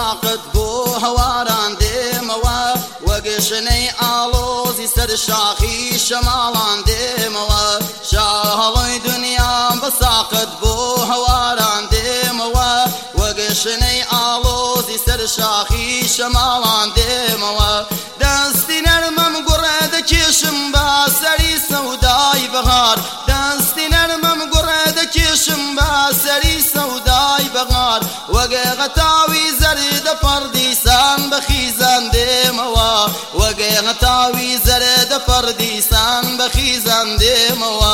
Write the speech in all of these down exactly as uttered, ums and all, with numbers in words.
بەساقت بۆ هەواران دێمەوە وەگەشنەی ئاڵۆزی سەر شاخی شەماڵان دێمەوە شاهەڵۆی دنیام بەساقت بۆ هەواران دێمەوە وەگەشنەی ئاڵۆزی سەر شاخی شەماڵان دێمەوە دەستی نەرمەم گوڕە دەکێشم بە سەری سەودای بەهار دەستی نەرمەم گوڕە دەکێشم بە سەری سەودای بەهار وەگە غەتاوی زەردە پەردیسان بە خیزان دێمەوە وەگە غەتاوی زەردە پەردیسان بە خیزان دێمەوە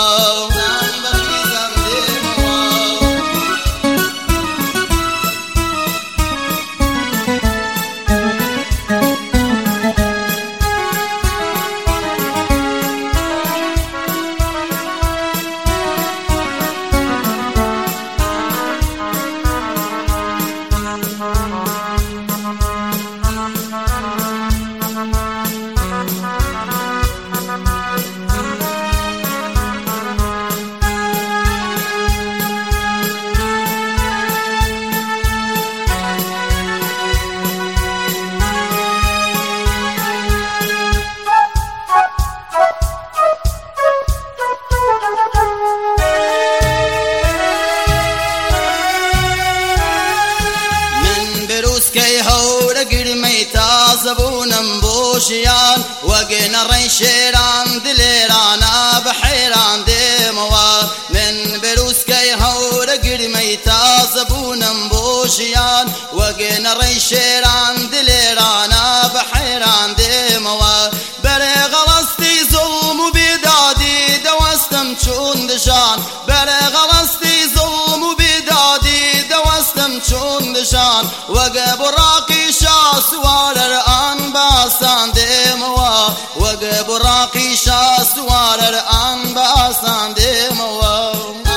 زبونم بوشيان وقنا ري شيران دليرانا بحيران ديموا من بروسكي هور قرميتا زبونم بوشيان وقنا ري شيران دليرانا بحيران ديموا بري غلستي ظلم وبدادي دوستم شون دشان بري غلستي ظلم وبدادي دوستم شون دشان وقب راقي شاسوار الآن باسان ديموا وقب راقي شاسوار الآن باسان ديموا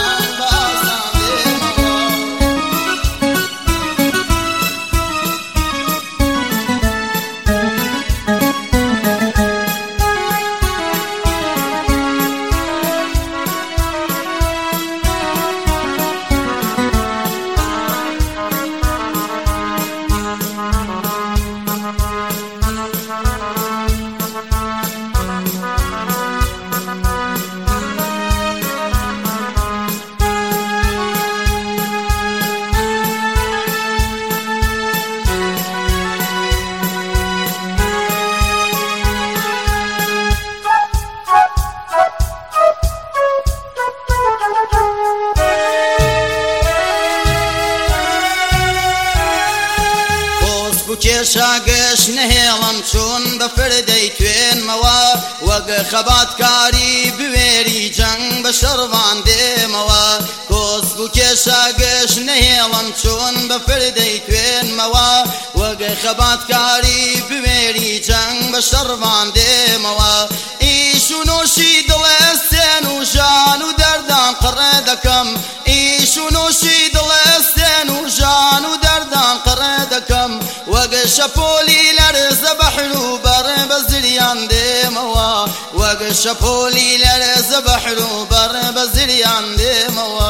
کێشا گەشت نەهێڵم چوون بە فردەی توێنمەوە وەک خەباتکاری بوێری جەنگ بە شەڕوان دێمەوە کۆسب و کێشا گەشت نەهێڵم چوون بە فردەی توێنمەوە وەک خەباتکاری بوێری جەنگ بە شەڕوان دێمەوە ئیش و نۆشی دڵێستێن و ژان و دەردان قڕێ دەکەم ئیش و نۆشی دڵێستێن و ژان و دەردان قڕێ دەکەم وەگە شەپۆلی لەرزە بەحر و بەڕێ بە زریان دێمەوە وەگە شەپۆلی لەرزە بەحر و بەڕێ بە زریان دێمەوە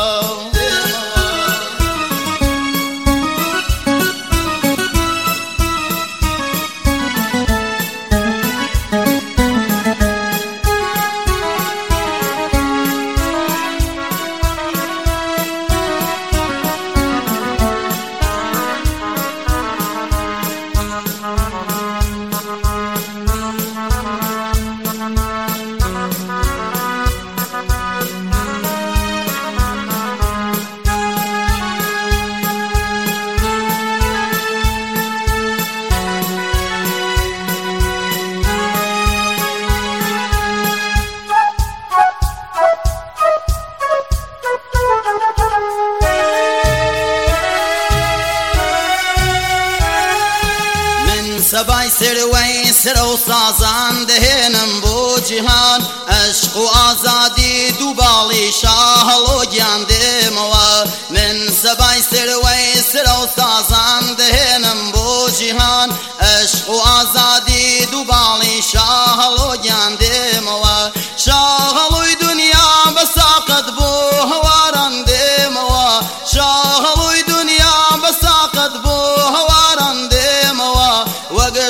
سبای سروی سرو سازان دهنم بو جهان عشق و آزادی دو بالی شاهلو گیان دێمەوە من سبای سروی سرو سازان دهنم بو جهان عشق و آزادی دو بالی شاهلو گیان دێمەوە شاهلوی دنیا بساقت بو هواران دێمەوە شاهلوی دنیا بساقت بو هواران دێمەوە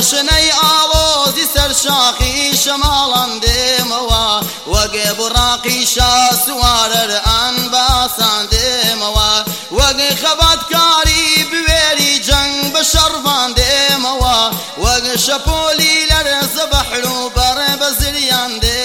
شنەی ئاڵۆزی سەر شاخی شەماڵان دێمەوە وەگێ بڕاقی شا سوارەر ئەن باسان دێمەوە وەگێ خەباتکاری بوێری جەنگ بە شەڕوان دێمەوە وەگە شەپۆلی لەرزە بەحر و بەڕێ بە زریان دێ